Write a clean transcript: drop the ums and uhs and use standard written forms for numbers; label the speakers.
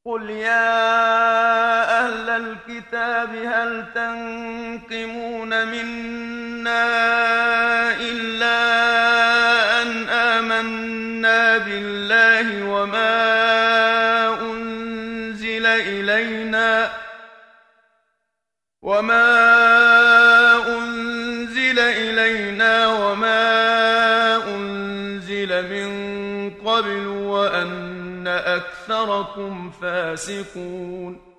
Speaker 1: قل يا أهل الكتاب هل تنقمون منا إلا أن آمنا بالله وما أنزل إلينا وما أنزل من قبل وأن أكثركم فاسقون